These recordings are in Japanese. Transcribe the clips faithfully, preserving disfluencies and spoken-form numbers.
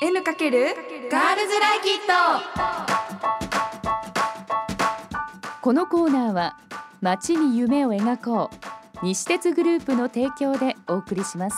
N× ガールズライキット。 このコーナーは街に夢を描こう西鉄グループの提供でお送りします。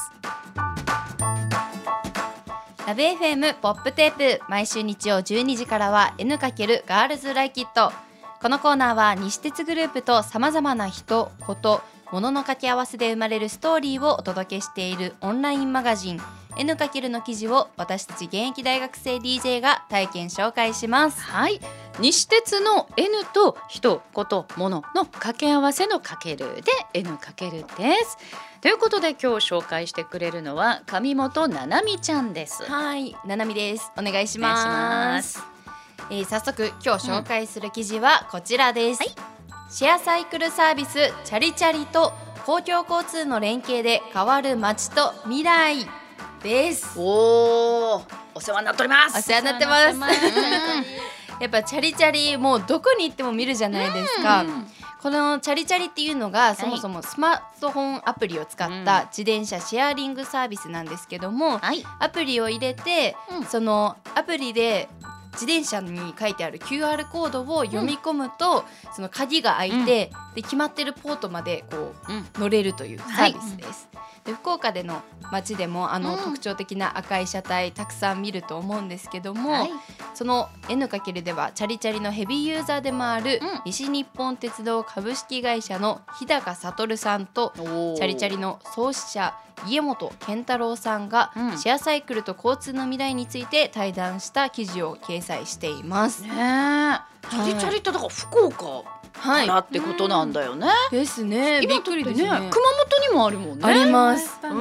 ラブ エフエム ポップテープ、毎週日曜じゅうにじからは N× ガールズライキット。このコーナーは西鉄グループとさまざまな人、こと、物の掛け合わせで生まれるストーリーをお届けしているオンラインマガジン N× の記事を私たち現役大学生 ディージェー が体験紹介します。 はい、西鉄の N と人、こと、物の掛け合わせのかけるで N× です。ということで今日紹介してくれるのは上本ななみちゃんです。 はい、ななみです。お願いします。えー、早速今日紹介する記事はこちらです、うんはい、シェアサイクルサービスチャリチャリと公共交通の連携で変わる街と未来です。 おー、お世話になっております。 お世話になってますやっぱチャリチャリもうどこに行っても見るじゃないですか、うん、このチャリチャリっていうのがそもそもスマートフォンアプリを使った自転車シェアリングサービスなんですけども、はい、アプリを入れて、うん、そのアプリで自転車に書いてある キューアール コードを読み込むと、うん、その鍵が開いて、うん、で決まってるポートまでこう、うん、乗れるというサービスです、はい、で福岡での街でもあの、うん、特徴的な赤い車体たくさん見ると思うんですけども、はい、その N× ではチャリチャリのヘビーユーザーでもある、うん、西日本鉄道株式会社の日高悟さんとチャリチャリの創始者家本健太郎さんが、うん、シェアサイクルと交通の未来について対談した記事を掲載しています、ね、 チャリチャリってだから福岡からってことなんだよね、はい、 ですね。びっくりですね。 熊本にもあるもんね。 あります、 うん、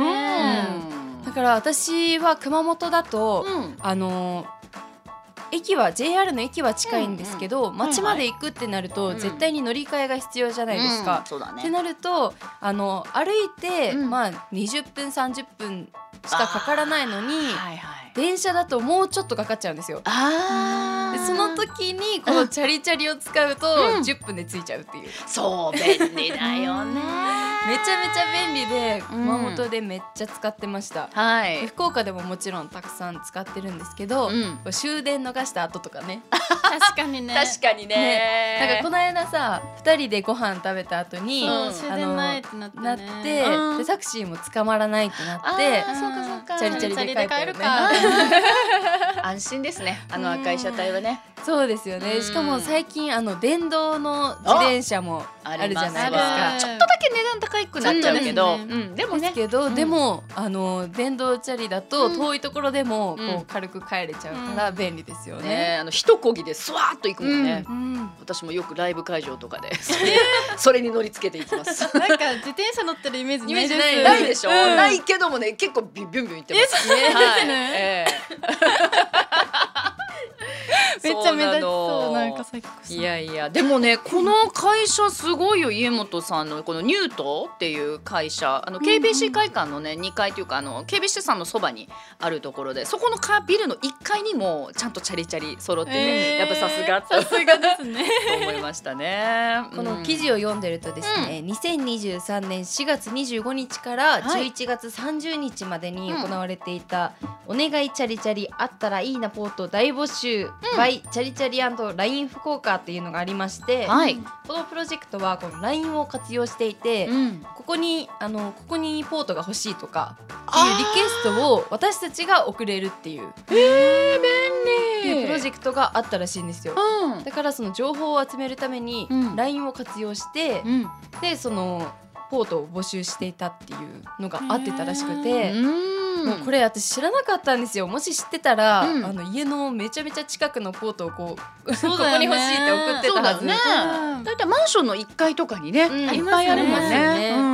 だから私は熊本だと、うん、あの駅は ジェイアール の駅は近いんですけど、うんうん、街まで行くってなると、うん、絶対に乗り換えが必要じゃないですか、うん、 そうだね、 ってなるとあの歩いて、うんまあ、にじゅっぷんさんじゅっぷんしかかからないのに、はいはい、電車だともうちょっとかかっちゃうんですよ。 あでその時にこのチャリチャリを使うとじゅっぷんで着いちゃうっていう、うん、 そう便利だよねめちゃめちゃ便利で熊本でめっちゃ使ってました、うんはい、福岡でももちろんたくさん使ってるんですけど、うん、終電逃した後とかね確かにね確かに ね, ねなんかこの間さふたりでご飯食べた後に、うん、 終電ないってなって、ね、 なって、うん、でタクシーも捕まらないってなってそうかそうかチャリチャリで帰ったよね安心ですね、あの赤い車体はね。 そうですよね。しかも最近あの電動の自転車もあるじゃないですか。 ちょっとだけ値段高くなっちゃうけど、 うん、でもねですけど、うん、でもあの電動チャリだと遠いところでもこう軽く帰れちゃうから便利ですよね。うんね、 あの一漕ぎでスワーッと行くもんね、うんうん、私もよくライブ会場とかでそれ, それに乗りつけていきます。 なんか自転車乗ってるイメージないですないないでしょ、うん、ないけどもね結構ビュンビュンビュン行ってますね。 はいえめっちゃ目立ちそうなんかさっきいやいやでもねこの会社すごいよ。家本さんのこのニュートっていう会社あの ケービーシー 会館のねにかいというかあの ケービーシー さんのそばにあるところでそこのビルのいっかいにもちゃんとチャリチャリ揃ってね、えー、やっぱさすがさすがですねと思いましたね。 この記事を読んでるとですね、うん、にせんにじゅうさんねんしがつにじゅうごにちからじゅういちがつさんじゅうにちまでに行われていた、うん、お願いチャリチャリあったらいいなポート大募集、うん、by チャリチャリ&ライン 福岡っていうのがありまして、はい、このプロジェクトはこの ライン を活用していて、うん、ここにあのここにポートが欲しいとかっていうリクエストを私たちが送れるっていうえー、便利プロジェクトがあったらしいんですよ、うん、だからその情報を集めるために ライン を活用して、うん、でそのポートを募集していたっていうのがあってたらしくて、もうこれ私知らなかったんですよ。もし知ってたら、うん、あの家のめちゃめちゃ近くのポートをこう、ね、ここに欲しいって送ってたはず。 だいたいマンションのいっかいとかにね、うん、いっぱいあるもんね、うん、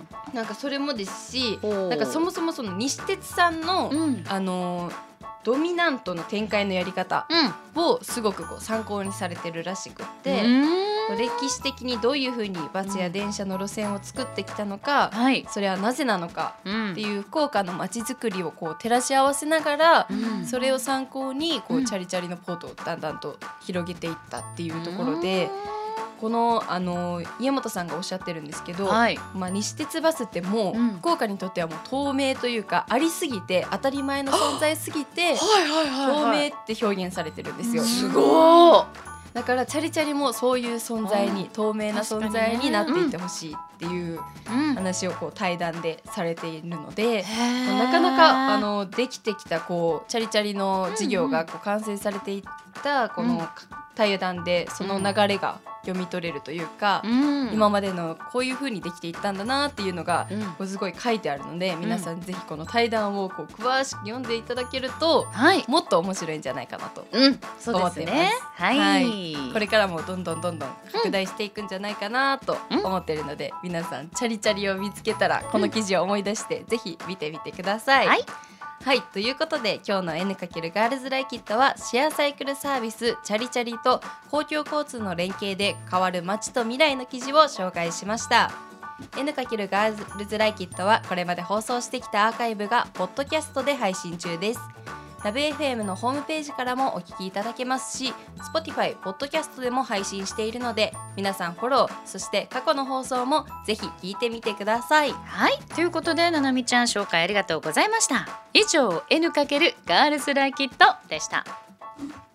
なんかそれもですし、なんかそもそもその西鉄さんの、うん、あのードミナントの展開のやり方をすごくこう参考にされてるらしくって、うん、歴史的にどういうふうにバスや電車の路線を作ってきたのか、うん、それはなぜなのかっていう福岡の街づくりをこう照らし合わせながら、うん、それを参考にこうチャリチャリのポートをだんだんと広げていったっていうところで、 このあの家元さんがおっしゃってるんですけど、 はい、 まあ、西鉄バスってもう、 うん、 福岡にとってはもう透明というかありすぎて当たり前の存在すぎて透明って表現されてるんですよ。 すごー。 だからチャリチャリもそういう存在に、透明な存在になっていってほしいっていう話をこう対談でされているので、なかなかあのできてきたこうチャリチャリの事業がこう完成されていったこの対談でその流れが読み取れるというか、うん、今までのこういう風にできていったんだなっていうのがこうすごい書いてあるので、うん、皆さんぜひこの対談をこう詳しく読んでいただけると、はい、もっと面白いんじゃないかなと思っています。 そうですね、はい、 はい、これからもどんどんどんどん拡大していくんじゃないかなと思っているので、うん、皆さんチャリチャリを見つけたらこの記事を思い出してぜひ見てみてください。はいはい、ということで今日の エヌ× ガールズライキットはシェアサイクルサービスチャリチャリと公共交通の連携で変わる街と未来の記事を紹介しました。 エヌ× ガールズライキットはこれまで放送してきたアーカイブがポッドキャストで配信中です。ラブ エフエム のホームページからもお聞きいただけますし、 Spotify、ポッドキャストでも配信しているので皆さんフォロー、そして過去の放送もぜひ聞いてみてください。 はい、ということでななみちゃん紹介ありがとうございました。以上 エヌ× ガールズライキットでした。